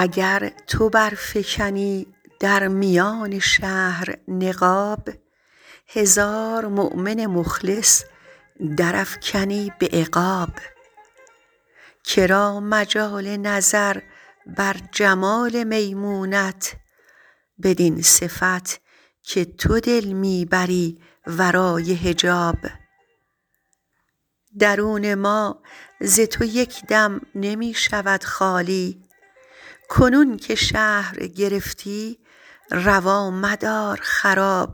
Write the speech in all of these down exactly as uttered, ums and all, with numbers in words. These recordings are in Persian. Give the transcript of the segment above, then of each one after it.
اگر تو برفکنی در میان شهر نقاب، هزار مؤمن مخلص درافکنی به عقاب. کرا مجال نظر بر جمال میمونت، بدین صفت که تو دل می بری ورای حجاب. درون ما ز تو یک دم نمی شود خالی، کنون که شهر گرفتی روا مدار خراب.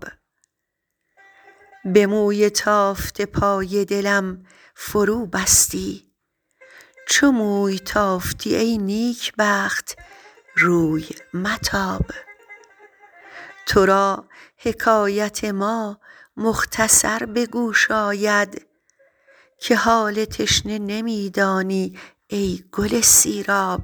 به موی تافته پای دلم فرو بستی، چو موی تافتی ای نیکبخت روی متاب. تو را حکایت ما مختصر به گوش آید، که حال تشنه نمی دانی ای گل سیراب.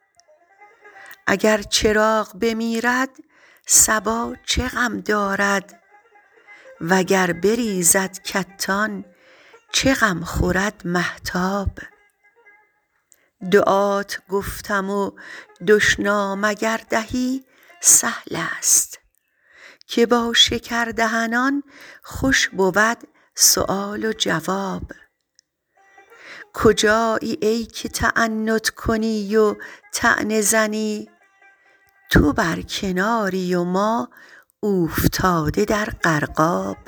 اگر چراغ بمیرد صبا چه غم دارد، وگر بریزد کتان چه غم خورد مهتاب. دعات گفتم و دشنام اگر دهی سهل است، که با شکردهنان خوش بود سؤال و جواب. کجایی ای که تعنت کنی و طعنه زنی، تو بر کناری و ما اوفتاده در غرقاب.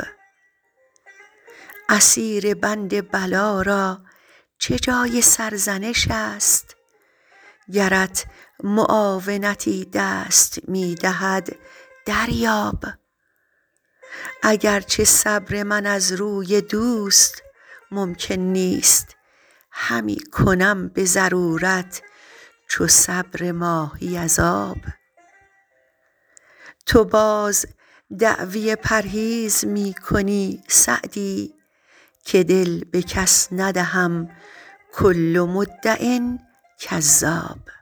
اسیر بند بلا را چه جای سرزنش است، گرت معاونتی دست می دهد دریاب. اگر چه صبر من از روی دوست ممکن نیست، همی کنم به ضرورت چو صبر ماهی از آب. تو باز دعوی پرهیز می کنی سعدی، که دل به کس ندهم کل مدع کذاب.